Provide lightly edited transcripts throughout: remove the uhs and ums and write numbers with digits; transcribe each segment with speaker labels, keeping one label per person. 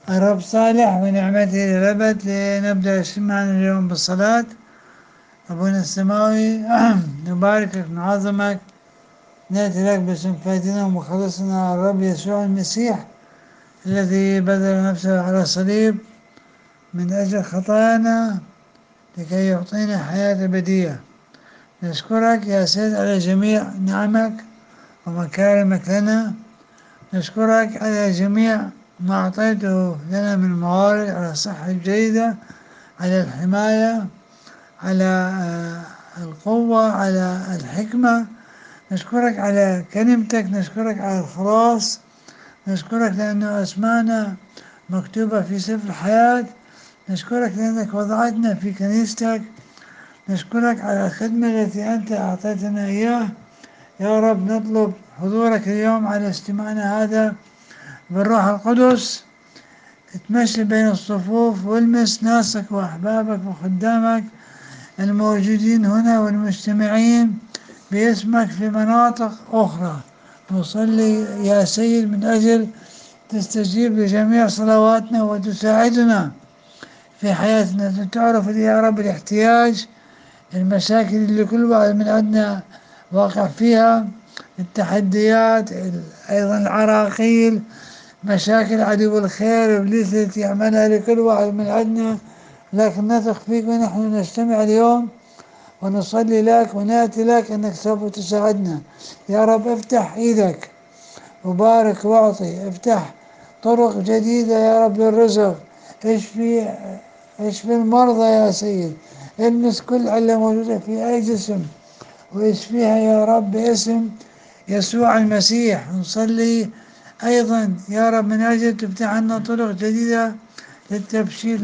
Speaker 1: الرب صالح ونعمته للأبد. لنبدأ اجتماعنا اليوم بالصلاة. أبونا السماوي نباركك نعظمك، نأتي لك باسم فادنا ومخلصنا الرب يسوع المسيح الذي بذل نفسه على الصليب من أجل خطايانا لكي يعطينا حياة أبدية. نشكرك يا سيد على جميع نعمك ومكارمك لنا. نشكرك على جميع ما أعطيته لنا من موارد، على الصحة الجيدة، على الحماية، على القوة، على الحكمة. نشكرك على كلمتك، نشكرك على الخلاص، نشكرك لأنه أسمانا مكتوبة في سفر الحياة. نشكرك لأنك وضعتنا في كنيستك. نشكرك على الخدمة التي أنت أعطيتنا إياه. يا رب نطلب حضورك اليوم على استماعنا هذا بالروح القدس. تمشي بين الصفوف والمس ناسك وأحبابك وخدامك الموجودين هنا والمجتمعين باسمك في مناطق أخرى. نصلي يا سيد من أجل تستجيب لجميع صلواتنا وتساعدنا في حياتنا. تعرف يا رب الاحتياج، المشاكل اللي كل واحد من عندنا واقع فيها، التحديات، أيضا العراقيل، مشاكل عدو الخير إبليس التي يعملها لكل واحد من عندنا. لكن نثق فيك ونحن نجتمع اليوم ونصلي لك ونأتي لك أنك سوف تساعدنا. يا رب افتح إيدك وبارك واعطي، افتح طرق جديدة يا رب للرزق. اشفي المرضى يا سيد، المس كل علة موجودة في أي جسم واشفيها يا رب باسم يسوع المسيح. نصلي أيضا يا رب من أجل تفتح عنا طرق جديدة للتبشير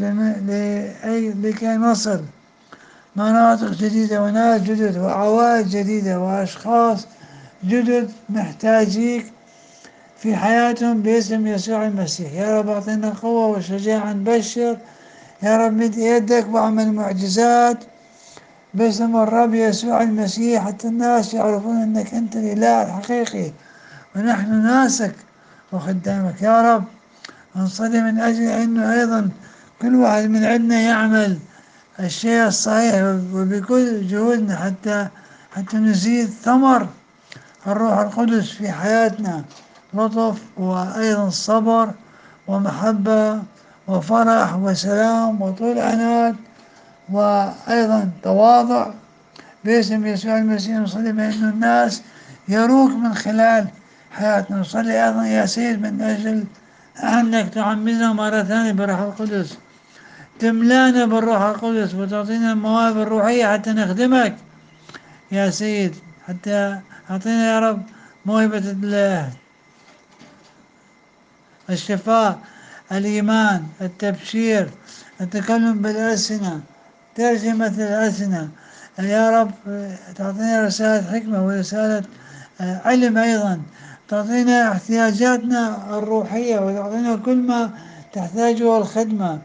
Speaker 1: لكي نصل مناطق جديدة وناس جدد وعوائل جديدة وأشخاص جدد محتاجيك في حياتهم باسم يسوع المسيح. يا رب أعطينا قوة وشجاعة نبشر. يا رب مد يدك واعمل معجزات باسم الرب يسوع المسيح حتى الناس يعرفون أنك أنت الإله الحقيقي ونحن ناسك وخدامك. يا رب نصلي من أجل أنه أيضا كل واحد من عندنا يعمل الشيء الصحيح وبكل جهودنا حتى نزيد ثمر الروح القدس في حياتنا، لطف وأيضا صبر ومحبة وفرح وسلام وطول أنات وأيضا تواضع باسم يسوع المسيح. نصلي بأن الناس يروك من خلال حياتنا. نصلي أيضا يا سيد من أجل أنك تعمدنا مرة ثانية بالروح القدس، تملانا بالروح القدس وتعطينا المواهب الروحية حتى نخدمك يا سيد. حتى أعطينا يا رب موهبة الشفاء، الإيمان، التبشير، التكلم بالألسنة، ترجمة الألسنة. يا رب تعطينا رسالة حكمة ورسالة علم أيضا. تعطينا احتياجاتنا الروحية وتعطينا كل ما تحتاجه الخدمة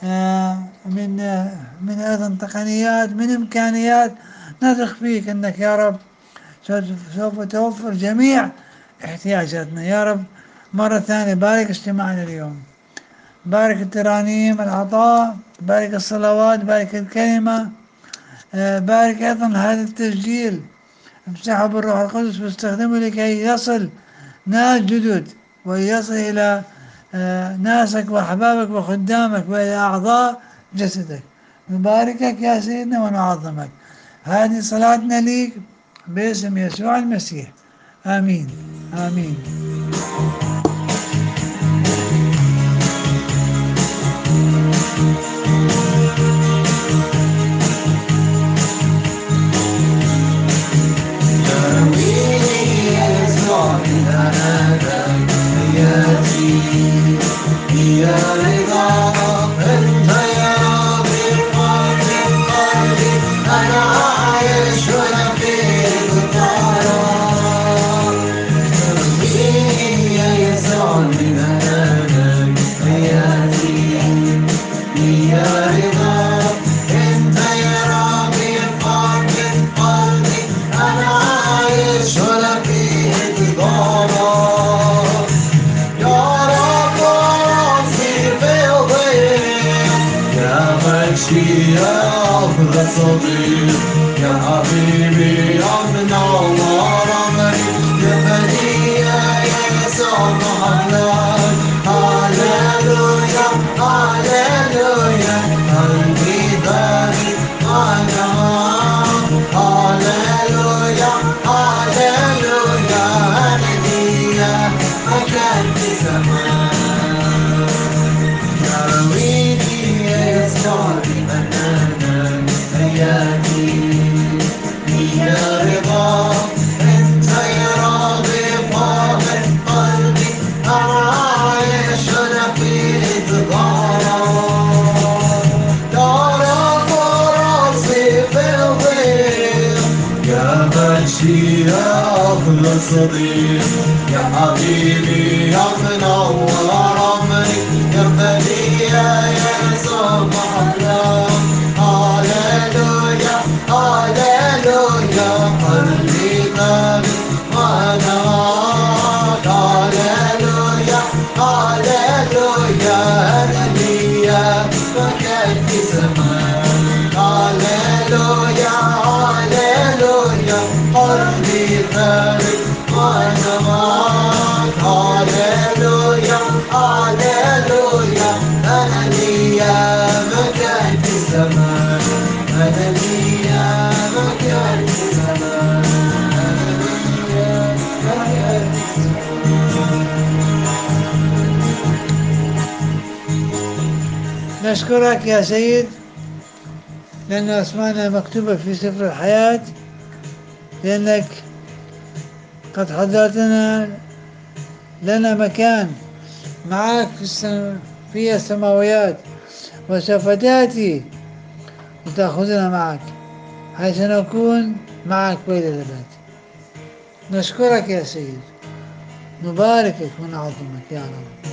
Speaker 1: من أيضا تقنيات، من إمكانيات. نثق فيك أنك يا رب سوف توفر جميع احتياجاتنا. يا رب مرة ثانية بارك اجتماعنا اليوم، بارك الترانيم، العطاء، بارك الصلوات، بارك الكلمة، بارك أيضا هذا التسجيل، امسحه بالروح القدس واستخدمه لكي يصل ناس جدد ويصل إلى ناسك وأحبابك وخدامك وإلى أعضاء جسدك. نباركك يا سيدنا ونعظمك. هذه صلاتنا ليك باسم يسوع المسيح. آمين آمين.
Speaker 2: الشياخ صديق يا حبيبي يا منور عمري يا بديع يسوع محلاك هاليلويا هاليلويا قلبي ذلك أنا هاليلويا هاليلويا أنا ليا مكان في السماء يرويني يسوع بأمانة حياتي هي رضاك انت يا راضي فاضل قلبي أعايش أنا في انتظارك تعرف راسي في الضيق يا مشياخ صديق يا حبيبي يا منور عمري يا بديع يسوع محلاك هاليلويا هاليلويا قلبي ثابت وأناك هاليلويا هاليلويا أنا ليا مكان في السماء هاليلويا هاليلويا قلبي ثابت وأنا معك هاليلويا هاليلويا أنا ليا مكان في السماء أنا ليا مكان في السماء أنا ليا مكان في السماء
Speaker 1: نشكرك يا سيد لأن أسماءنا مكتوبة في سفر الحياة، لأنك قد حضرتنا لنا مكان معك في السماويات، وسوف تأتي وتأخذنا معك حيث نكون معك إلى الأبد. نشكرك يا سيد، نباركك ونعظمك يا رب.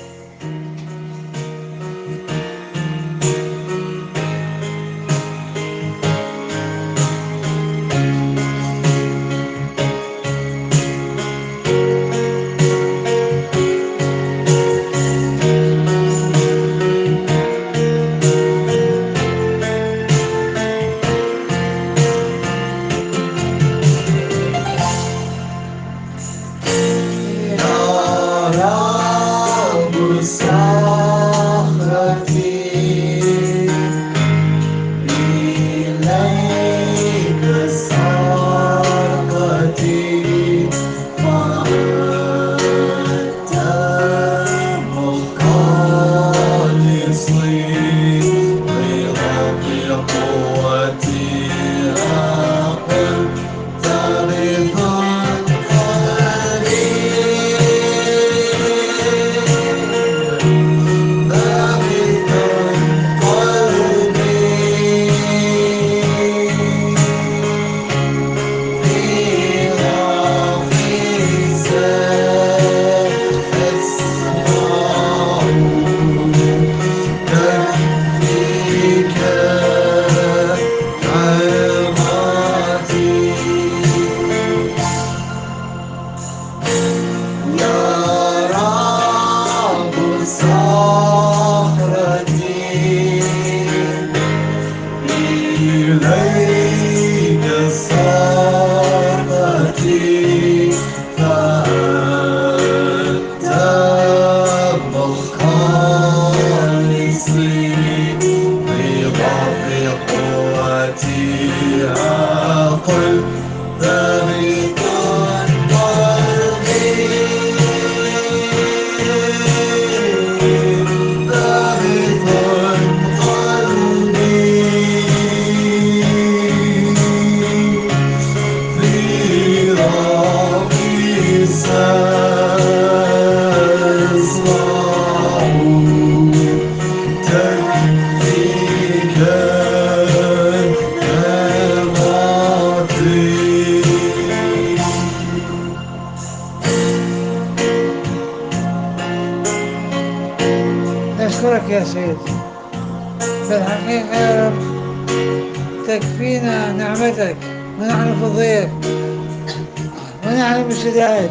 Speaker 1: نشكرك يا سيد، بالحقيقة يا رب تكفينا نعمتك ونحن في الضيق ونحن بالشدائد.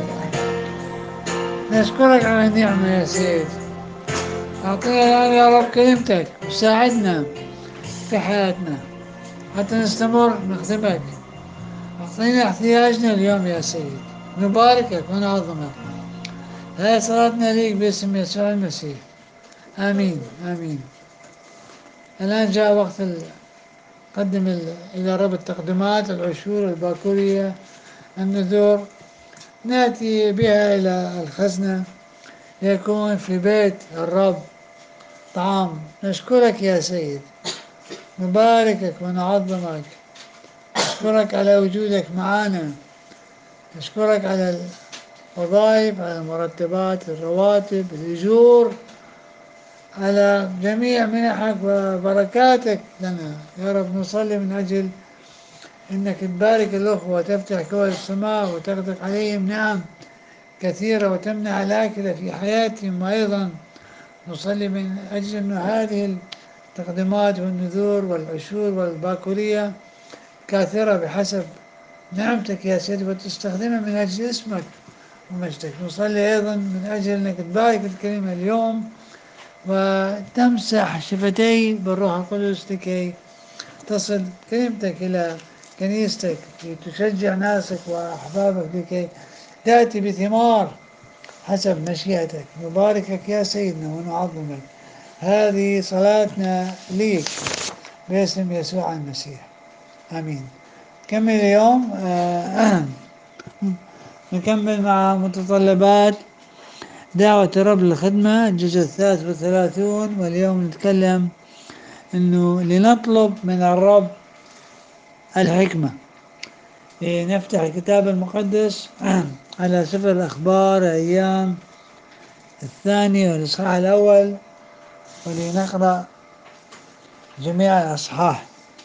Speaker 1: نشكرك على النعمة يا سيد. أعطينا الآن يا رب كلمتك وساعدنا في حياتنا حتى نستمر نخدمك. أعطينا احتياجنا اليوم يا سيد، نباركك ونعظمك. هاي صلاتنا ليك باسم يسوع المسيح، آمين آمين. الآن جاء وقت قدم إلى رب التقدمات، العشور الباكورية، النذور، نأتي بها إلى الخزنة ليكون في بيت الرب طعام. نشكرك يا سيد، نباركك ونعظمك، نشكرك على وجودك معنا، نشكرك على الوظائف، على المرتبات، الرواتب، الأجور، على جميع منحك وبركاتك لنا يا رب. نصلي من أجل إنك تبارك الأخوة وتفتح كوى السماء وتغدق عليهم نعم كثيرة وتمنع الآكلة في حياتهم. وأيضا نصلي من أجل أن هذه التقديمات والنذور والعشور والباكورية كاثرة بحسب نعمتك يا سيدي، وتستخدمها من أجل اسمك ومجدك. نصلي أيضا من أجل أنك تبارك الكلمة اليوم وتمسح شفتي بالروح القدس لكي تصل كلمتك إلى كنيستك لتشجع ناسك وأحبابك لكي تأتي بثمار حسب مشيئتك. نباركك يا سيدنا ونعظمك. هذه صلاتنا ليك باسم يسوع المسيح، آمين. نكمل اليوم نكمل مع متطلبات دعوة الرب للخدمة، الجزء 33. واليوم نتكلم أنه لنطلب من الرب الحكمة. نفتح الكتاب المقدس على سفر الأخبار أيام الثاني والإصحاح الأول، ولنقرأ جميع الأصحاح.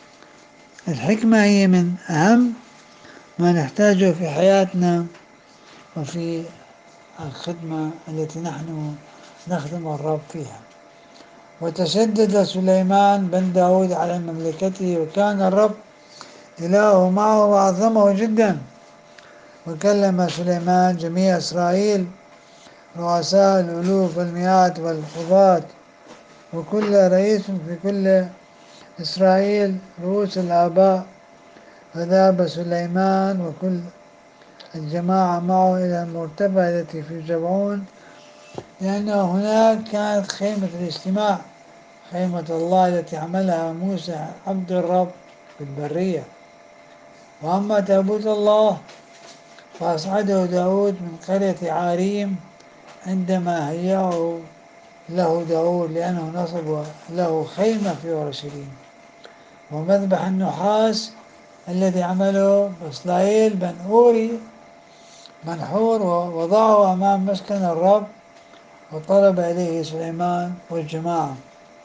Speaker 1: الحكمة هي من أهم ما نحتاجه في حياتنا وفي الخدمة التي نحن نخدم الرب فيها. وتشدد سليمان بن داود على مملكته، وكان الرب إلهه معه وعظمه جدا. وكلم سليمان جميع إسرائيل، رؤساء الألوف والمئات والقضاة، وكل رئيس في كل إسرائيل، رؤوس الآباء. فذهب سليمان وكل الجماعة معه إلى المرتفع التي في جبعون، لأن هناك كانت خيمة الاجتماع، خيمة الله التي عملها موسى عبد الرب في البرية. وأما تابوت الله فأصعده داود من قرية عاريم عندما هيأه له داود، لأنه نصب له خيمة في أورشليم. ومذبح النحاس الذي عمله بصلائيل بن أوري منحور، ووضعه أمام مسكن الرب، وطلب إليه سليمان والجماعة.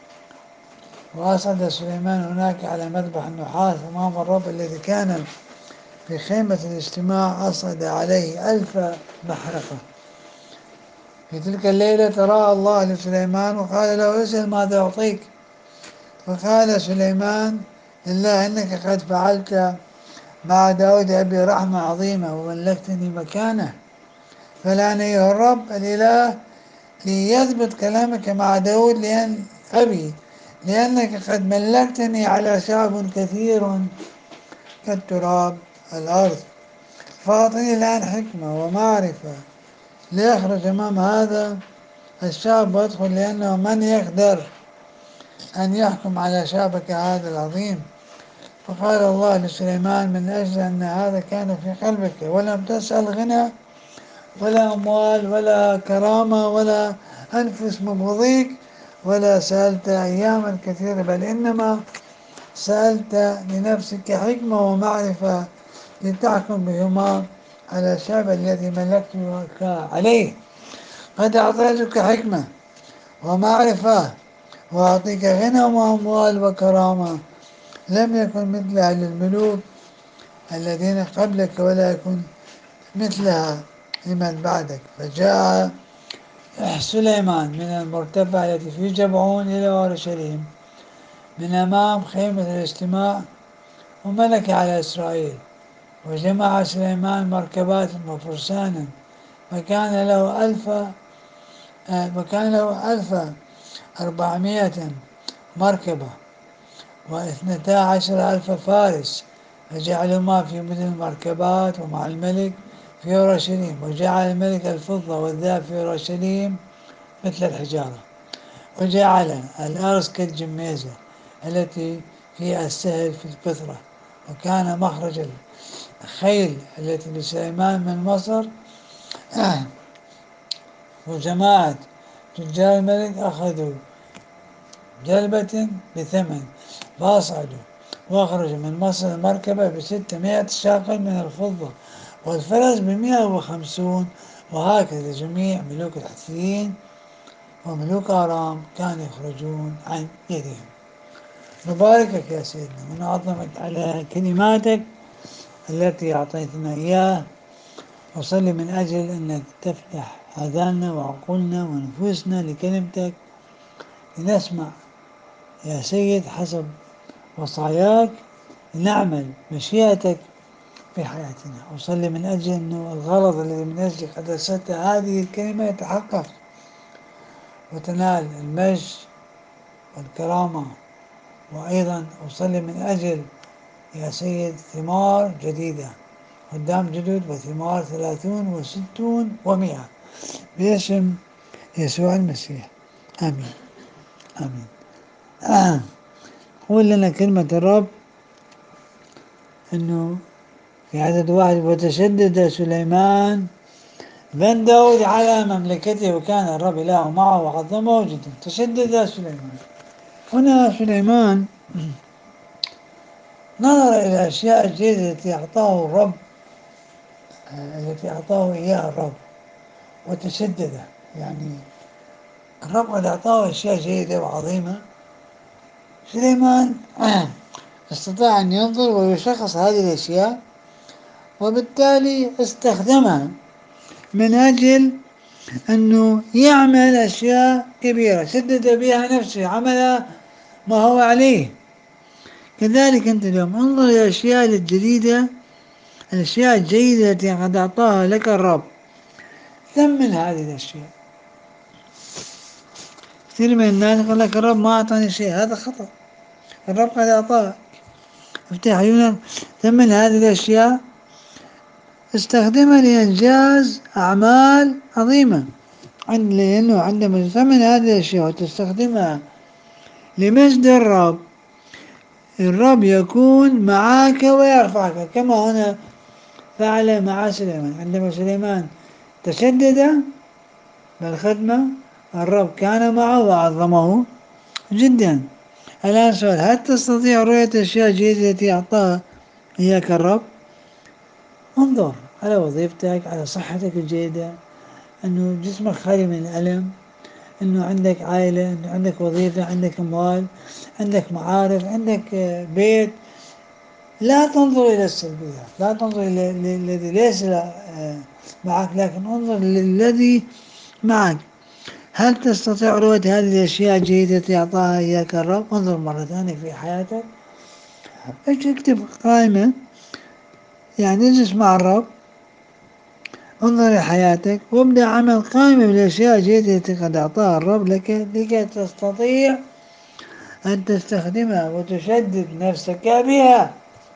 Speaker 1: وأصعد سليمان هناك على مذبح النحاس أمام الرب الذي كان في خيمة الاجتماع، أصعد عليه 1000 محرقة. في تلك الليلة تراءى الله لسليمان وقال له: اسأل ماذا أعطيك. فقال سليمان: لله إنك قد فعلت مع داود أبي رحمة عظيمة وملكتني مكانه. فالآن أيها الرب الإله ليثبت كلامك مع داود لأن أبي، لأنك قد ملكتني على شعب كثير كالتراب الأرض. فأعطني الآن حكمة ومعرفة ليخرج أمام هذا الشعب وادخل، لأنه من يقدر أن يحكم على شعبك هذا العظيم. فقال الله لسليمان: من أجل أن هذا كان في قلبك ولم تسأل غنى ولا أموال ولا كرامة ولا أنفس مبغضيك، ولا سألت أياما كثيرة، بل إنما سألت لنفسك حكمة ومعرفة لتحكم بهما على الشعب الذي ملكتك عليه. قد أعطيتك حكمة ومعرفة، وأعطيك غنى وأموال وكرامة لم يكن مثلها للملوك الذين قبلك، ولا يكون مثلها لمن بعدك. فجاء سليمان من المرتفع التي في جبعون إلى أورشليم من أمام خيمة الاجتماع، وملك على إسرائيل. وجمع سليمان مركبات وفرسانا، وكان له 1400 مركبة. و12,000 فارس، فجعلهما في مدن المركبات ومع الملك في أورشليم. وجعل الملك الفضة والذهب في أورشليم مثل الحجارة. وجعل الأرز كالجميزة التي فيها السهل في الكثرة. وكان مخرج الخيل التي لسليمان من مصر. وجماعة تجار الملك أخذوا جلبة بثمن، فأصعدوا وأخرجوا من مصر المركبة ب600 شاقل من الفضة، والفرس ب150. وهكذا جميع ملوك الحثيين وملوك أرام كانوا يخرجون عن يدهم. نباركك يا سيدنا ونعظمك على كلماتك التي أعطيتنا إياها. وصلي من أجل أنك تفتح آذاننا وعقولنا ونفوسنا لكلمتك، لنسمع يا سيد حسب وصاياك، لنعمل مشيئتك في حياتنا. وصلي من أجل أنه الغرض الذي من أجله قد أرسلت هذه الكلمة يتحقق، وتنال المجد والكرامة. وأيضا أصلي من أجل يا سيد ثمار جديدة، قدام جدد، وثمار 30 و60 و100 باسم يسوع المسيح. آمين آمين. قول لنا كلمة الرب أنه في عدد 1: وتشدد سليمان بن داود على مملكته وكان الرب إله معه وعظمه جدا. تشدد سليمان. هنا سليمان نظر إلى الأشياء الجيدة التي أعطاه الرب، التي أعطاه إياها الرب، وتشدد. يعني الرب قد أعطاه أشياء جيدة وعظيمة. سليمان استطاع أن ينظر ويشخص هذه الأشياء، وبالتالي استخدمها من أجل أنه يعمل أشياء كبيرة شدد بها نفسه، عمل ما هو عليه. كذلك أنت اليوم انظر إلى الأشياء الجديدة، الأشياء الجيدة التي قد أعطاها لك الرب، ثمن هذه الأشياء. كثير من الناس يقول لك الرب ما أعطاني شيء، هذا خطأ. الرب قد أعطاك. افتح عيونك، ثمن هذه الأشياء، استخدمها لإنجاز أعمال عظيمة. لأنه عندما تثمن هذه الأشياء وتستخدمها لمجد الرب، الرب يكون معك ويرفعك، كما هنا فعل مع سليمان. عندما سليمان تشدد بالخدمة، الرب كان معه وعظمه جدا. الآن سؤال: هل تستطيع رؤية الأشياء الجيدة التي أعطاها إياك الرب؟ انظر على وظيفتك، على صحتك الجيدة، أنه جسمك خالي من الألم، أنه عندك عائلة، أنه عندك وظيفة، عندك أموال، عندك معارف، عندك بيت. لا تنظر إلى السلبيات، لا تنظر إلى الذي ليس معك، لكن انظر للذي معك. هل تستطيع رؤية هذه الأشياء الجيدة التي أعطاها إياك الرب؟ انظر مرة ثانية في حياتك، اكتب قائمة، يعني اجلس مع الرب، انظر لحياتك وابدأ عمل قائمة بالأشياء الجيدة التي قد أعطاها الرب لك، لكي تستطيع أن تستخدمها وتشدد نفسك بها.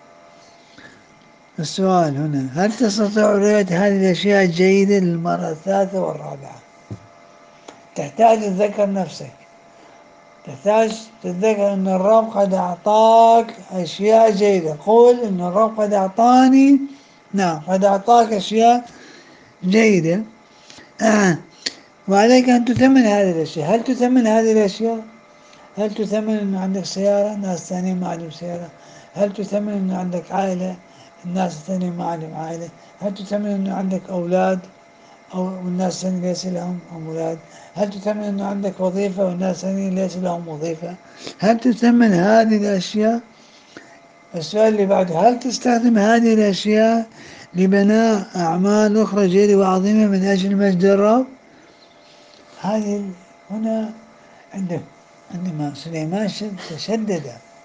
Speaker 1: السؤال هنا: هل تستطيع رؤية هذه الأشياء الجيدة؟ للمرة الثالثة والرابعة تحتاج تتذكر نفسك، تحتاج تتذكر أن الرب قد أعطاك أشياء جيدة. قول أن الرب قد أعطاني، نعم قد أعطاك أشياء جيدة. وعليك أن تثمن هذه الأشياء. هل تثمن هذه الأشياء؟ هل تثمن أنه عندك سيارة، الناس الثانيين ما عندهم سيارة؟ هل تثمن أنه عندك عائلة، الناس الثانيين ما عندهم عائلة؟ هل تثمن أنه عندك أولاد، أو الناس الثانيين ليس لهم أولاد؟ هل تثمن أنه عندك وظيفة والناس الثانيين ليس لهم وظيفة؟ هل تثمن هذه الأشياء؟ السؤال اللي بعده: هل تستخدم هذه الأشياء لبناء أعمال أخرى جيدة وعظيمة من أجل مجد الرب؟ هذه هنا عندما سليمان تشدد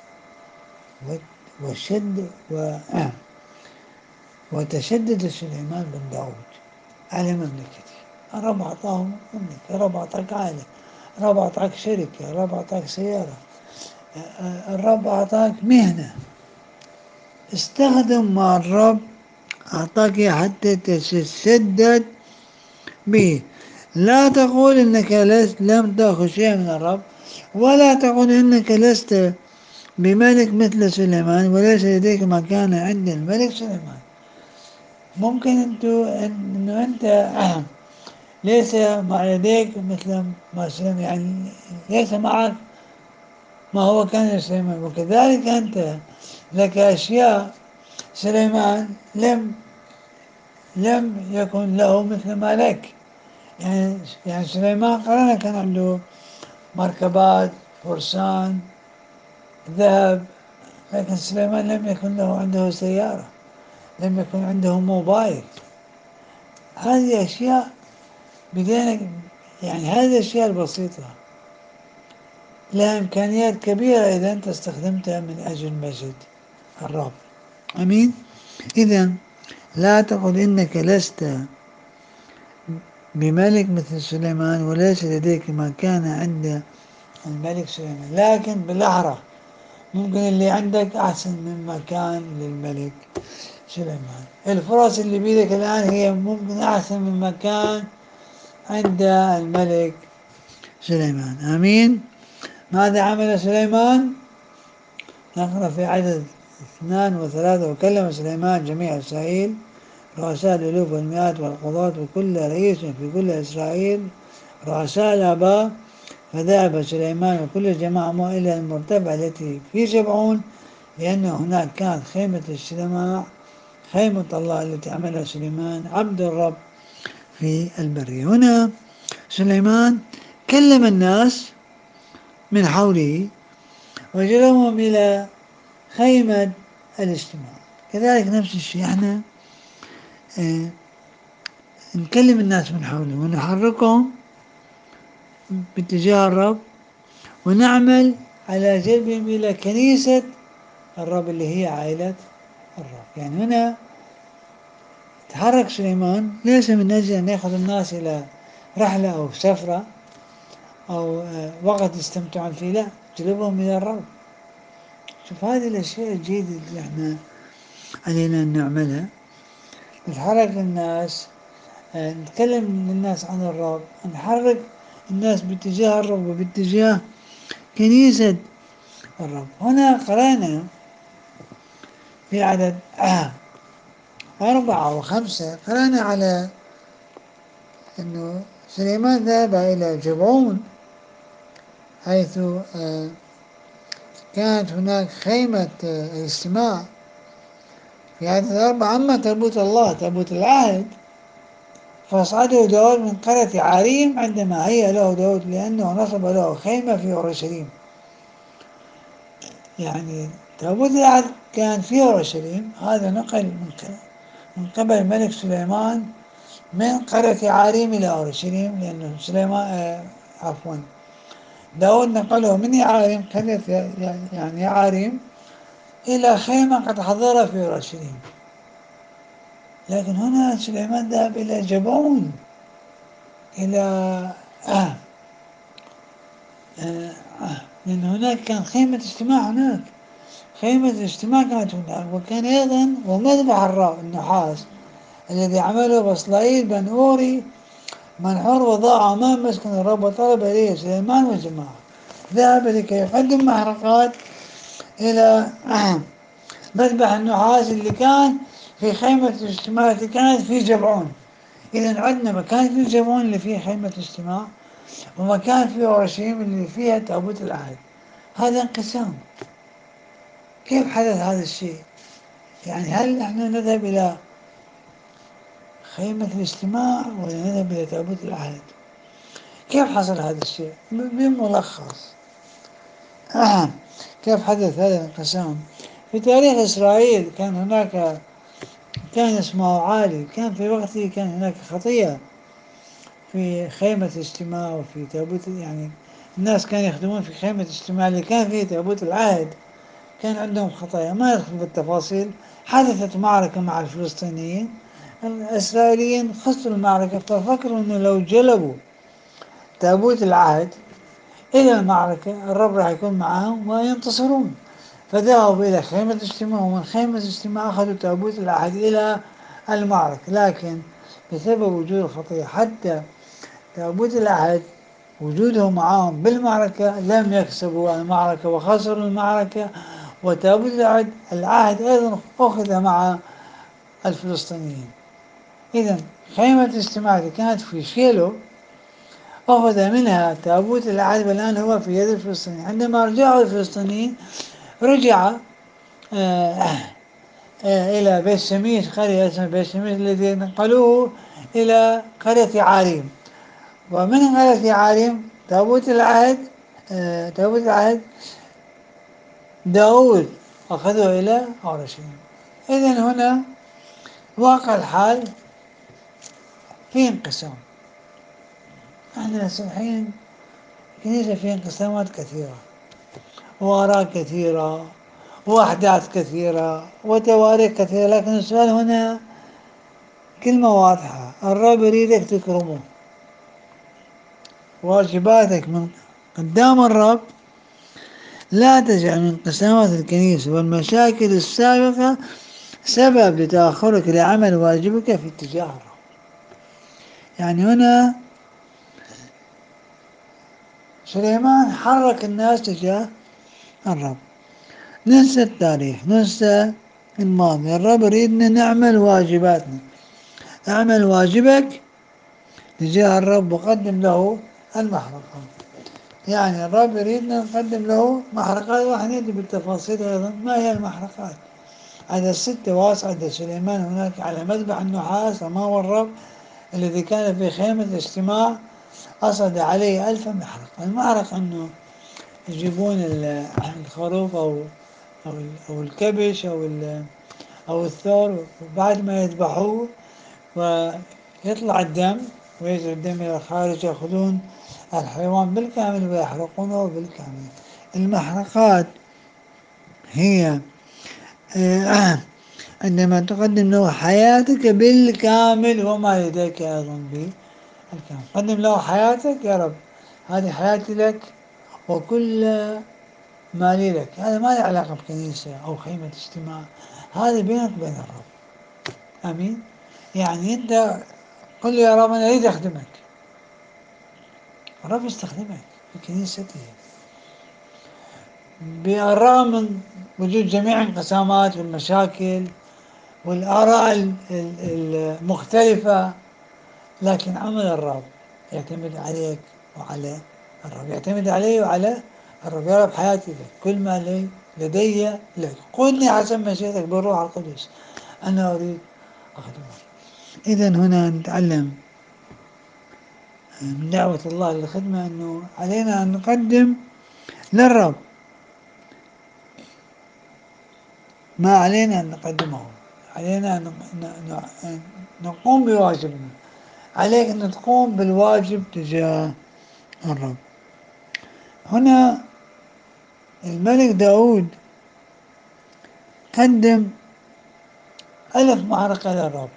Speaker 1: وتشدد سليمان بن داود على مملكته. الرب أعطاه مملكة، الرب أعطاك عائلة، الرب أعطاك شركة، الرب أعطاك سيارة، الرب أعطاك مهنة، استخدم ما الرب أعطاك إياه حتى تتسدد به. لا تقول إنك لم تأخذ شيئا من الرب، ولا تقول إنك لست بملك مثل سليمان، وليس لديك ما كان عند الملك سليمان. ممكن إنه أنت ليس مع يديك مثل ما سليمان، يعني ليس معك ما هو كان لسليمان، وكذلك أنت لك أشياء سليمان لم يكن له مثل ما لك. يعني سليمان قرن كان عنده مركبات، فرسان، ذهب، لكن سليمان لم يكن عنده سيارة، لم يكن عنده موبايل. هذه أشياء بدينا، يعني هذه الأشياء البسيطة لها إمكانيات كبيرة إذا أنت استخدمتها من أجل مجد الرب. أمين. إذا لا تقل إنك لست بملك مثل سليمان، وليس لديك ما كان عند الملك سليمان، لكن بالأحرى ممكن اللي عندك أحسن مما كان للملك سليمان. الفرص اللي بيدك الآن هي ممكن أحسن مما كان عند الملك سليمان. آمين. ماذا عمل سليمان؟ نقرأ في عدد 2 و3: وكلم سليمان جميع إسرائيل، رؤساء الألوف والمئات والقضاة وكل رئيس في كل إسرائيل، رؤساء الآباء. فذهب سليمان وكل الجماعة معه إلى المرتفع التي في جبعون، لأن هناك كانت خيمة الاجتماع، خيمة الله التي عملها سليمان عبد الرب في البرية. هنا سليمان كلم الناس من حوله وجلبهم إلى خيمة الاجتماع. كذلك نفس الشيء احنا اه نكلم الناس من حوله ونحركهم باتجاه الرب، ونعمل على جلبهم إلى كنيسة الرب اللي هي عائلة الرب. يعني هنا تحرك سليمان ليس من أجل أن يأخذ الناس إلى رحلة أو سفرة أو وقت يستمتعون فيه، لا، جلبهم إلى الرب. شوف هذه الأشياء الجيدة اللي احنا علينا أن نعملها، نتحرك للناس، نتكلم للناس عن الرب، نحرك الناس باتجاه الرب وباتجاه كنيسة الرب. هنا قرأنا في عدد 4 و5 قرأنا على أنه سليمان ذهب إلى جبعون، حيث كانت هناك خيمة الاجتماع. في عدد 4: أما تابوت الله تابوت العهد فأصعده داود من قرية عريم عندما هيأ له داود، لأنه نصب له خيمة في أورشليم. يعني تابوت العهد كان في أورشليم، هذا نقل من قبل الملك سليمان من قرية عريم إلى أورشليم، لأنه سليمان داود نقله من يعاريم، قرية يعني يعاريم، إلى خيمة قد حضرها في أورشليم. لكن هنا سليمان ذهب إلى جبعون، إلى لأن هناك كان خيمة اجتماع، هناك خيمة الاجتماع كانت هناك، وكان أيضا ومذبح الرب النحاس الذي عمله بصلائيل بن أوري منحور وضاع أمام مسكن الرب، وطلب إليه سليمان وجماعة. ذهب لكي يقدم محرقات إلى مذبح النحاس اللي كان في خيمة الاجتماع التي كانت في جبعون. إذا عندنا مكان في جبعون اللي فيه خيمة الاجتماع، ومكان في أورشليم اللي فيها تابوت العهد. هذا انقسام. كيف حدث هذا الشيء؟ يعني هل نحن نذهب إلى خيمة الاجتماع ولا نذهب إلى تابوت العهد؟ كيف حصل هذا الشيء؟ بملخص كيف حدث هذا الانقسام؟ في تاريخ إسرائيل كان هناك كان اسمه عالي، كان في وقته كان هناك خطية في خيمة الاجتماع وفي تابوت، يعني الناس كانوا يخدمون في خيمة الاجتماع اللي كان فيه تابوت العهد، كان عندهم خطايا ما يدخل بالتفاصيل. حدثت معركة مع الفلسطينيين، الإسرائيليين خسروا المعركة، ففكروا أنه لو جلبوا تابوت العهد إلى المعركة الرب راح يكون معهم وينتصرون. فذهبوا إلى خيمة الاجتماع، ومن خيمة الاجتماع أخذوا تابوت العهد إلى المعركة. لكن بسبب وجود الخطية حتى تابوت العهد وجوده معهم بالمعركة لم يكسبوا المعركة وخسروا المعركة. وتابوت العهد أيضا أخذ مع الفلسطينيين. إذا خيمة الاجتماع اللي كانت في شيلو أخذ منها تابوت العهد، والآن هو في يد الفلسطينيين. عندما رجعوا الفلسطينيين رجع آه إلى بيت شميش، قرية اسمها بيت شميش، الذي نقلوه إلى قرية عاريم. ومن قرية عاريم تابوت العهد تابوت العهد داود أخذه إلى أورشليم. إذن هنا واقع الحال في انقسام. احنا الحين الكنيسة في انقسامات كثيرة وآراء كثيرة وأحداث كثيرة وتواريخ كثيرة، لكن السؤال هنا كلمة واضحة: الرب يريدك تكرمه. واجباتك من قدام الرب لا تجعل من انقسامات الكنيسة والمشاكل السابقة سبب لتأخرك لعمل واجبك في اتجاه الرب. يعني هنا سليمان حرك الناس تجاه الرب. ننسى التاريخ، ننسى الماضي. الرب يريدنا نعمل واجباتنا. اعمل واجبك تجاه الرب وقدم له المحرقات. يعني الرب يريدنا نقدم له محرقات، راح ندي بالتفاصيل أيضا ما هي المحرقات. عدد 6: وأصعد سليمان هناك على مذبح النحاس أمام الرب الذي كان في خيمة الاجتماع، أصعد عليه 1000 محرقة. المحرقة أنه يجيبون الخروف أو الكبش أو الثور، وبعد ما يذبحوه ويطلع الدم ويجري الدم إلى الخارج، يأخذون الحيوان بالكامل ويحرقونه بالكامل. المحرقات هي عندما تقدم له حياتك بالكامل وما لديك أيضا بالكامل. قدم له حياتك: يا رب هذه حياتي لك وكل ما لي لك. هذا ما له علاقة بكنيسة أو خيمة اجتماع، هذا بينك وبين الرب. آمين. يعني أنت قل له: يا رب أنا أريد أخدمك. الرب يستخدمك في كنيسته بالرغم من وجود جميع الانقسامات والمشاكل والآراء المختلفة. لكن عمل الرب يعتمد عليك وعلى الرب، يعتمد علي وعلى الرب. يا رب حياتي لك، كل ما لدي لك، قلني حسب مشيئتك بالروح القدس، أنا أريد أخدمك. إذا هنا نتعلم من دعوة الله للخدمة أنه علينا أن نقدم للرب ما علينا أن نقدمه. علينا أن نقوم بواجبنا. عليك أن تقوم بالواجب تجاه الرب. هنا الملك داود قدم 1000 محرقة للرب.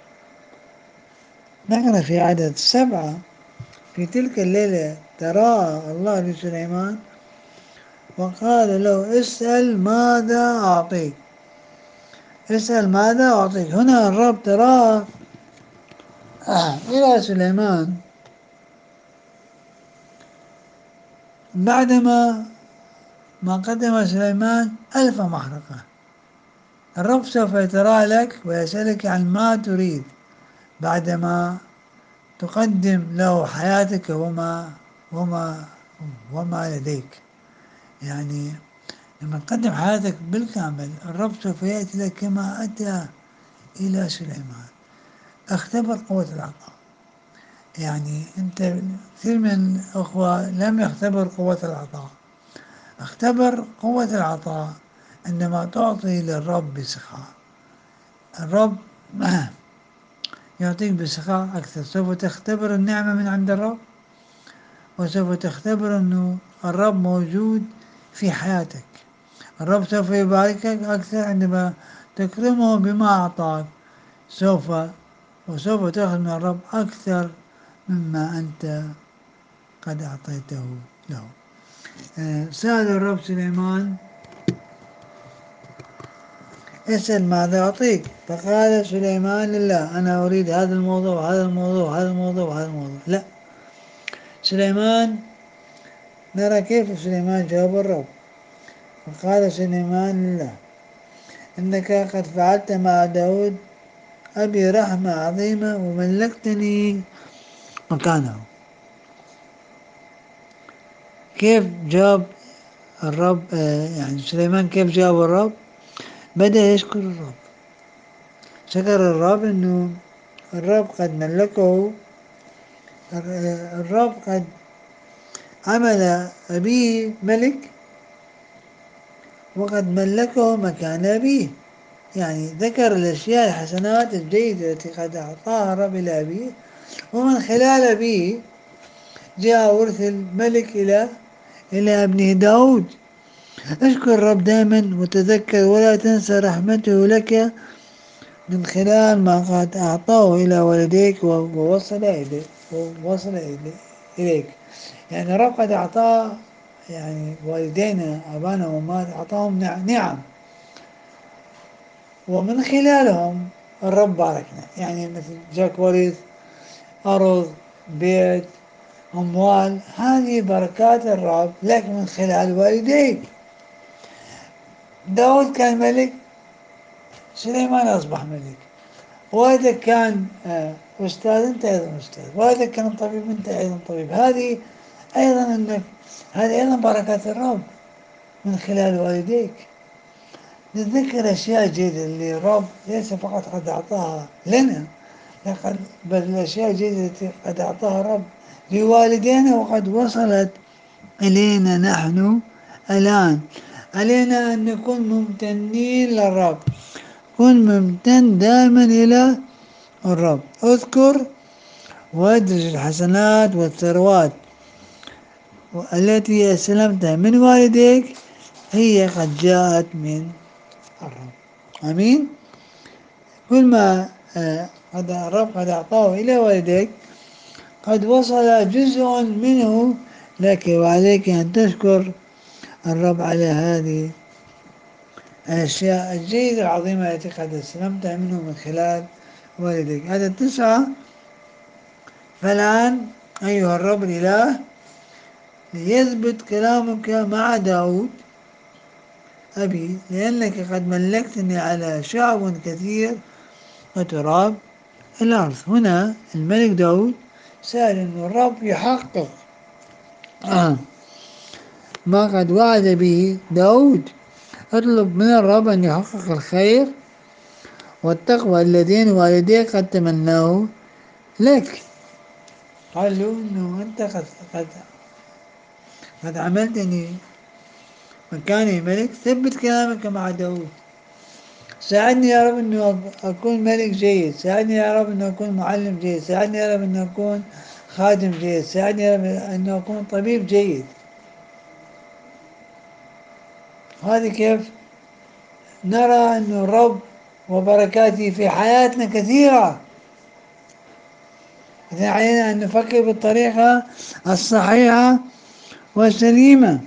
Speaker 1: نقرأ في عدد 7: في تلك الليلة تراءى الله لسليمان وقال له: اسأل ماذا أعطيك. اسأل ماذا أعطيك. هنا الرب تراءى إلى سليمان بعدما قدم سليمان 1000 محرقة. الرب سوف يتراءى لك ويسألك عن ما تريد بعدما تقدم له حياتك وما وما لديك. يعني لما تقدم حياتك بالكامل الرب سوف يأتي لك كما أتى إلى سليمان. اختبر قوة العطاء. يعني أنت كثير من الأخوة لم يختبر قوة العطاء. اختبر قوة العطاء عندما تعطي للرب بسخاء. الرب يعطيك بسخاء أكثر. سوف تختبر النعمة من عند الرب، وسوف تختبر أنه الرب موجود في حياتك. الرب سوف يباركك أكثر عندما تكرمه بما أعطاك. وسوف تأخذ من الرب أكثر مما أنت قد أعطيته له. سأل الرب سليمان اسأل ماذا أعطيك. فقال سليمان لله أنا أريد هذا الموضوع وهذا الموضوع وهذا الموضوع وهذا الموضوع. لا، سليمان نرى كيف سليمان جاوب الرب. فقال سليمان لله إنك قد فعلت مع داود أبي رحمة عظيمة وملكتني مكانه. كيف جاب الرب يعني سليمان كيف جاب الرب؟ بدأ يشكر الرب، شكر الرب أنه الرب قد ملكه، الرب قد عمل أبيه ملك وقد ملكه مكان أبيه. يعني ذكر الأشياء الحسنات الجيدة التي قد أعطاها الرب إلى أبيه، ومن خلال أبيه جاء ورث الملك إلى ابنه داود. اشكر الرب دائما وتذكر ولا تنسى رحمته لك من خلال ما قد أعطاه إلى والديك ووصل إليك. يعني الرب قد أعطاه يعني والدينا أبانا وأمهات أعطاهم نعم، ومن خلالهم الرب باركنا. يعني مثل جاك ورث أرض، بيت، أموال، هذه بركات الرب لك من خلال والديك. داود كان ملك، سليمان أصبح ملك. والدك كان أستاذ، أنت أيضا أستاذ. والدك كان طبيب، أنت أيضا طبيب. هذه أيضا بركات الرب من خلال والديك. نتذكر أشياء جيدة اللي الرب ليس فقط قد أعطاها لنا، بل الأشياء الجيدة التي قد أعطاها الرب لوالدينا وقد وصلت إلينا نحن الآن. علينا أن نكون ممتنين للرب. كن ممتن دائما إلى الرب. اذكر وادرج الحسنات والثروات التي استلمتها من والديك، هي قد جاءت من الرب. أمين. كل ما قد الرب قد أعطاه إلى والديك قد وصل جزء منه لك، وعليك أن تشكر الرب على هذه الأشياء الجيدة العظيمة التي قد استلمتها منه من خلال والديك. هذا 9. فالآن أيها الرب الإله ليثبت كلامك مع داود أبي، لأنك قد ملكتني على شعب كثير وتراب الأرض. هنا الملك داود سأل أن الرب يحقق ما قد وعد به داود. اطلب من الرب أن يحقق الخير والتقوى الذين والديك قد تمناه لك. قال له أنه أنت قد عملتني مكاني ملك، ثبت كلامك مع داود. ساعدني يا رب أنه أكون ملك جيد، ساعدني يا رب أنه أكون معلم جيد، ساعدني يا رب أنه أكون خادم جيد، ساعدني يا رب أنه أكون طبيب جيد. هذه كيف نرى أن الرب وبركاته في حياتنا كثيرة. إذن علينا أن نفكر بالطريقة الصحيحة والسليمة.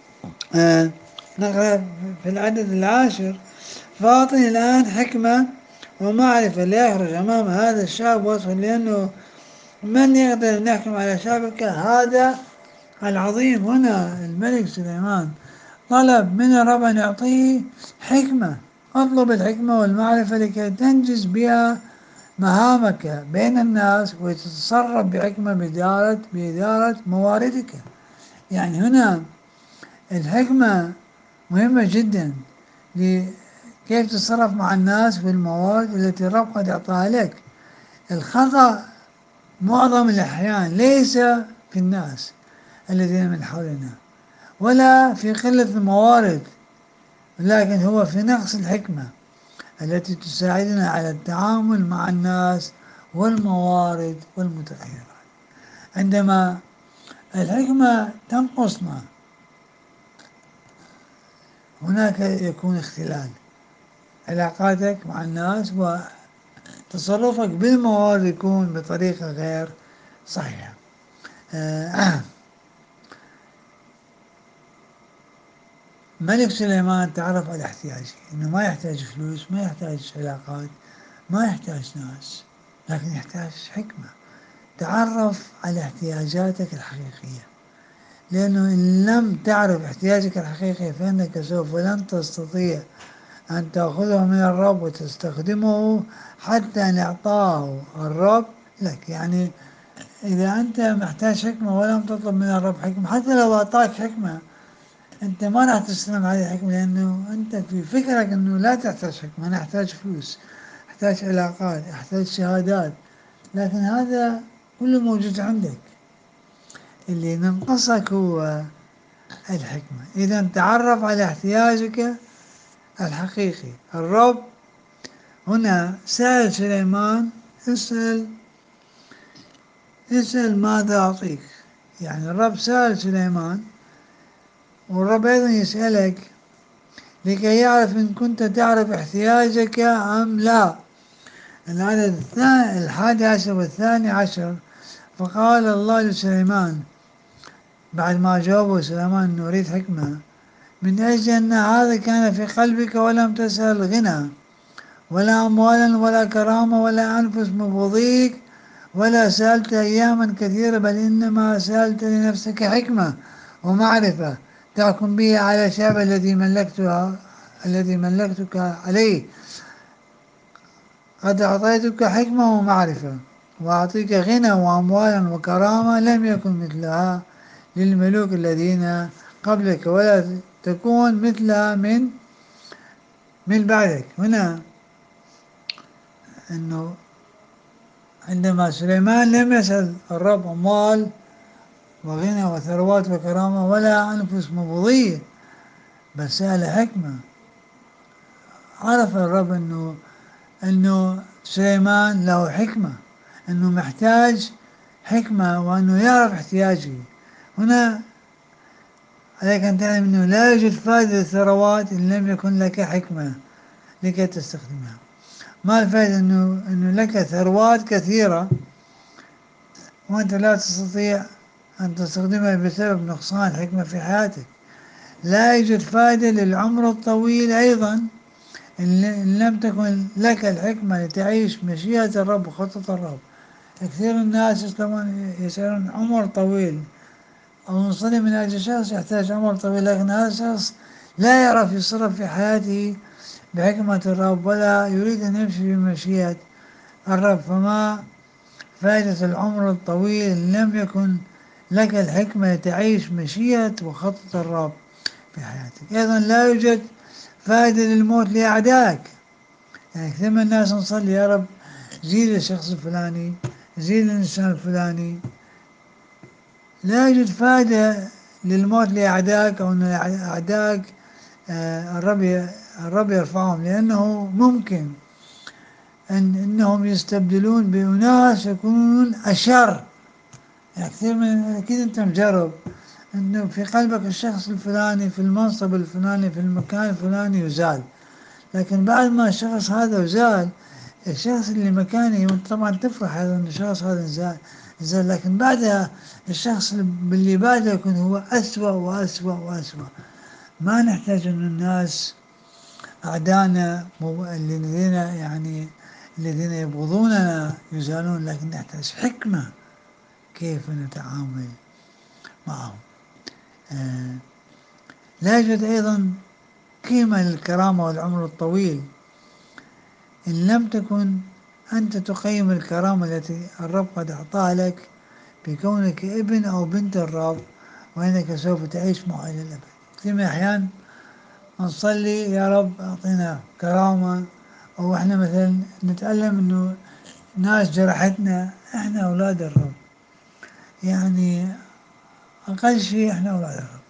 Speaker 1: نقرأ في العدد 10: فأعطني الآن حكمة ومعرفة ليخرج أمام هذا الشعب وصل، لأنه من يقدر أن يحكم على شعبك هذا العظيم. هنا الملك سليمان طلب من الرب أن يعطيه حكمة. اطلب الحكمة والمعرفة لكي تنجز بها مهامك بين الناس وتتصرف بحكمة بإدارة مواردك. يعني هنا الحكمة مهمة جدا لكيف تتصرف مع الناس في الموارد التي الرب قد أعطاها لك. الخطأ معظم الأحيان ليس في الناس الذين من حولنا ولا في قلة الموارد، لكن هو في نقص الحكمة التي تساعدنا على التعامل مع الناس والموارد والمتغيرات. عندما الحكمة تنقصنا هناك يكون اختلال. علاقاتك مع الناس وتصرفك بالموارد يكون بطريقة غير صحيحة. ملك سليمان تعرف على احتياجه، انه ما يحتاج فلوس، ما يحتاج علاقات، ما يحتاج ناس، لكن يحتاج حكمة. تعرف على احتياجاتك الحقيقية، لأنه إن لم تعرف احتياجك الحقيقي فإنك سوف لن تستطيع أن تأخذه من الرب وتستخدمه حتى أن يعطاه الرب لك. يعني إذا أنت محتاج حكمة ولم تطلب من الرب حكمة، حتى لو أعطاك حكمة أنت ما راح تستلم هذه الحكمة، لأنه أنت في فكرك أنه لا تحتاج حكمة، أنا أحتاج فلوس، أحتاج علاقات، أحتاج شهادات، لكن هذا كله موجود عندك. اللي ننقصك هو الحكمة. إذا تعرف على احتياجك الحقيقي. الرب هنا سأل سليمان اسأل ماذا أعطيك. يعني الرب سأل سليمان، والرب أيضا يسألك لكي يعرف إن كنت تعرف احتياجك أم لا. العدد 11 و12: فقال الله لسليمان بعد ما جاوبه سليمان أنه يريد حكمة: من أجل أن هذا كان في قلبك ولم تسأل غنى ولا أموالا ولا كرامة ولا أنفس مبغضيك ولا سألت أياما كثيرة، بل إنما سألت لنفسك حكمة ومعرفة تحكم به على الشعب الذي ملكتك عليه. قد أعطيتك حكمة ومعرفة، وأعطيك غنى وأموالا وكرامة لم يكن مثلها للملوك الذين قبلك ولا تكون مثلها من بعدك. هنا أنه عندما سليمان لم يسأل الرب أموال وغنى وثروات وكرامة ولا أنفس مبغضية، بل سأل حكمة. عرف الرب أنه سليمان له حكمة، أنه محتاج حكمة وأنه يعرف احتياجه. هنا عليك أن تعلم أنه لا يوجد فائدة للثروات إن لم يكن لك حكمة لكي تستخدمها. ما الفائدة أنه لك ثروات كثيرة وأنت لا تستطيع أن تستخدمها بسبب نقصان حكمة في حياتك؟ لا يوجد فائدة للعمر الطويل أيضا إن لم تكن لك الحكمة لتعيش مشيئة الرب وخطة الرب. كثير من الناس يسألون عمر طويل أو نصلي من أجل شخص يحتاج عمر طويل، لكن هذا الشخص لا يعرف يصرف في حياته بحكمة الرب ولا يريد أن يمشي بمشيئة الرب. فما فائدة العمر الطويل إن لم يكن لك الحكمة لتعيش مشيئة وخطة الرب في حياتك؟ أيضا لا يوجد فائدة للموت لأعدائك. يعني كثير من الناس نصلي يا رب زيد الشخص الفلاني، زيد الإنسان الفلاني. لا يوجد فائدة للموت لأعدائك أو أن أعدائك الرب يرفعهم، لأنه ممكن أنهم يستبدلون بأناس يكونون أشر. يعني كثير من أكيد أنت مجرب أنه في قلبك الشخص الفلاني في المنصب الفلاني في المكان الفلاني يزال، لكن بعد ما الشخص هذا يزال الشخص اللي مكانه طبعا تفرح هذا أن الشخص هذا زال، لكن بعدها الشخص اللي بعده يكون هو أسوأ وأسوأ وأسوأ. ما نحتاج أن الناس أعدانا الذين يبغضوننا يزالون، لكن نحتاج حكمة كيف نتعامل معهم. آه لا يوجد أيضا قيمة للكرامة والعمر الطويل إن لم تكن أنت تقيم الكرامة التي الرب قد أعطاها لك بكونك ابن أو بنت الرب، وأنك سوف تعيش معه إلى الأبد. في من الأحيان نصلي يا رب أعطينا كرامة، أو إحنا مثلا نتألم إنه ناس جرحتنا. إحنا أولاد الرب، يعني أقل شيء إحنا أولاد الرب.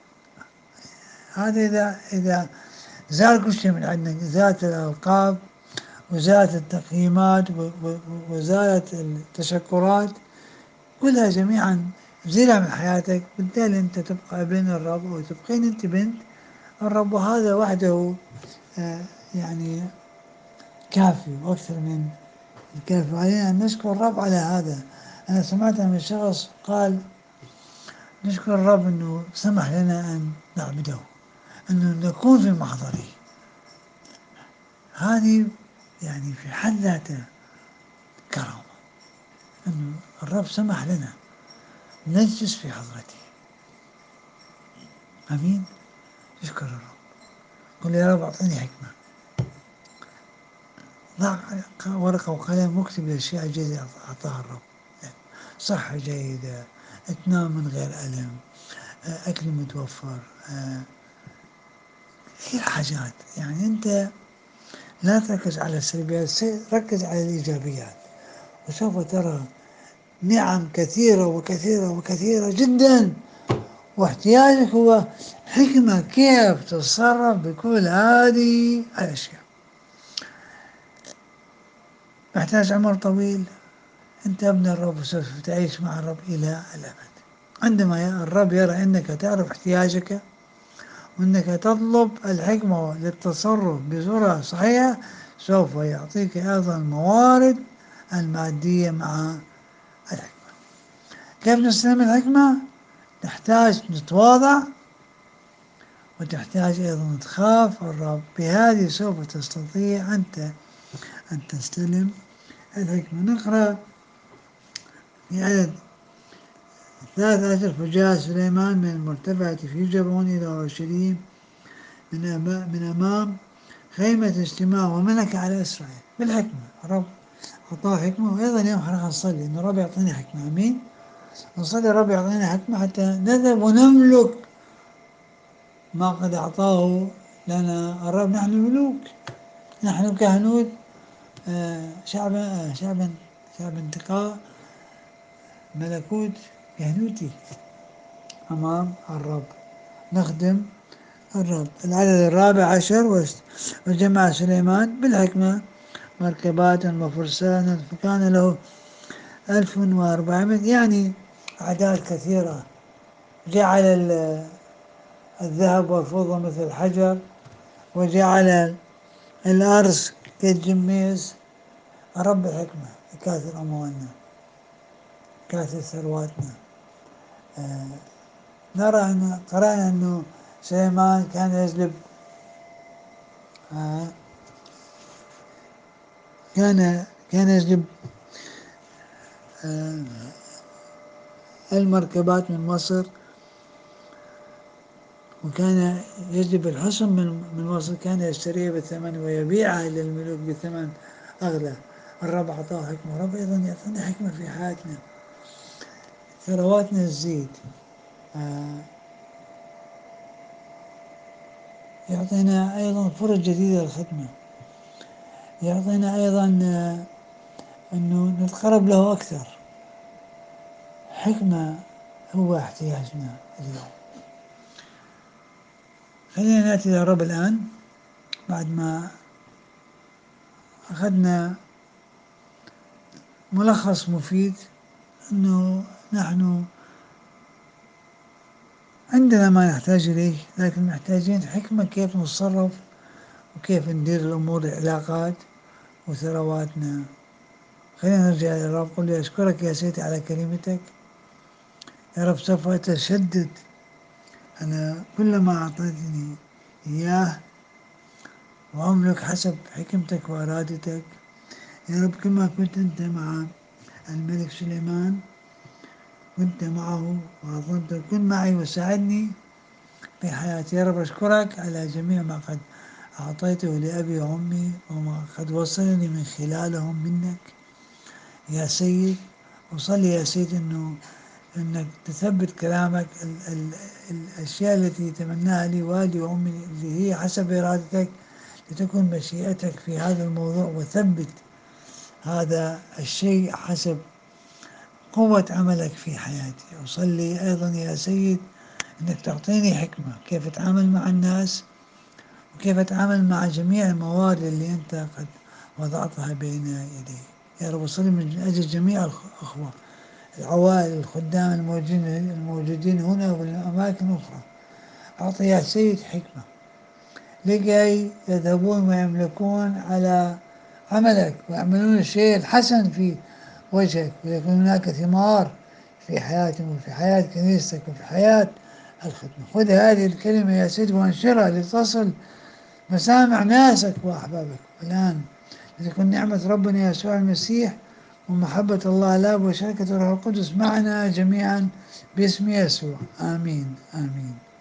Speaker 1: هذا إذا زال كل شيء من عندنا، زالت الألقاب وزالت التقييمات وزالت التشكرات، كلها جميعا زيلها من حياتك، بالتالي أنت تبقى ابن الرب وتبقين أنت بنت الرب، وهذا وحده يعني كافي وأكثر من الكافي. وعلينا أن نشكر الرب على هذا. أنا سمعت من شخص قال نشكر الرب أنه سمح لنا أن نعبده، أنه نكون في محضره. هذه يعني في حد ذاتها كرامة، أنه الرب سمح لنا نجلس في حضرته. أمين. اشكر الرب. قل يا رب أعطيني حكمة. ضع ورقة وقلم واكتب الأشياء الجيدة أعطاها الرب. صحة جيدة، تنام من غير ألم، أكل متوفر، كثير حاجات. يعني أنت لا تركز على السلبيات، ركز على الإيجابيات، وسوف ترى نعم كثيرة وكثيرة وكثيرة جدا. واحتياجك هو حكمة كيف تتصرف بكل هذه الأشياء. محتاج عمر طويل، أنت ابن الرب وسوف تعيش مع الرب إلى الأبد. عندما الرب يرى أنك تعرف احتياجك وأنك تطلب الحكمة للتصرف بصورة صحيحة، سوف يعطيك أيضا الموارد المادية مع الحكمة. كيف نستلم الحكمة؟ تحتاج نتواضع، وتحتاج أيضا تخاف الرب. بهذه سوف تستطيع أنت أن تستلم الحكمة. نقرأ في عدد 13: فجاء سليمان من المرتفعة في جبعون إلى أورشليم من أمام خيمة اجتماع، وملك على إسرائيل بالحكمة. الرب أعطاه حكمة، وأيضا اليوم حنا نصلي إن الرب يعطينا حكمة. أمين. نصلي الرب يعطينا حكمة حتى نذهب ونملك ما قد أعطاه لنا الرب. نحن ملوك، نحن كهنوت، شعب انتقاء، ملكوت كهنوتي أمام الرب، نخدم الرب. العدد 14: وجمع سليمان بالحكمة مركبات وفرسانا، فكان له 1400، يعني أعداد كثيرة. جعل الذهب والفضة مثل الحجر، وجعل الأرز كالجميز. رب الحكمة يكاثر أموالنا، يكاثر ثرواتنا. نرى أن قرأنا أنه سليمان كان يجلب آه، كان يجلب آه، المركبات من مصر، وكان يجلب الحصن من مصر، كان يشتريه بثمن ويبيعها للملوك بثمن أغلى. الرب أعطاه حكمة. الرب أيضا يعطينا حكمة في حياتنا، ثرواتنا تزيد. يعطينا أيضا فرص جديدة للخدمة، يعطينا أيضا أنه نتقرب له أكثر. حكمة هو احتياجنا اليوم. خلينا نأتي للرب الآن بعد ما أخذنا ملخص مفيد أنه نحن عندنا ما نحتاج إليه، لكن محتاجين حكمة كيف نتصرف وكيف ندير الأمور، العلاقات وثرواتنا. خلينا نرجع للرب. قل لي أشكرك يا سيدي على كلمتك. يا رب سوف أتشدد على كل ما أعطيتني إياه، وأملك حسب حكمتك وإرادتك. يا رب كما كنت أنت مع الملك سليمان كنت معه وأظنت، كن معي وساعدني في حياتي. يا رب أشكرك على جميع ما قد أعطيته لأبي وأمي وما قد وصلني من خلالهم منك يا سيد. وصلي يا سيد أنك تثبت كلامك، الأشياء التي تمناها لي والدي وأمي اللي هي حسب إرادتك، لتكن مشيئتك في هذا الموضوع، وثبت هذا الشيء حسب قوة عملك في حياتي. أصلي أيضا يا سيد أنك تعطيني حكمة كيف أتعامل مع الناس، وكيف أتعامل مع جميع الموارد اللي أنت قد وضعتها بين يدي. يا رب أصلي من أجل جميع الأخوة، العوائل، الخدام الموجودين هنا والأماكن الأخرى. أعطي يا سيد حكمة لكي يذهبون ويملكون على عملك ويعملون الشيء الحسن في وجهك، ويكون هناك ثمار في حياتهم وفي حياة كنيستك وفي حياة الخدمة. خذ هذه الكلمة يا سيد وانشرها لتصل مسامع ناسك وأحبابك. والآن لتكن نعمة ربنا يسوع المسيح ومحبة الله الآب وشركة الروح القدس معنا جميعا باسم يسوع، آمين آمين.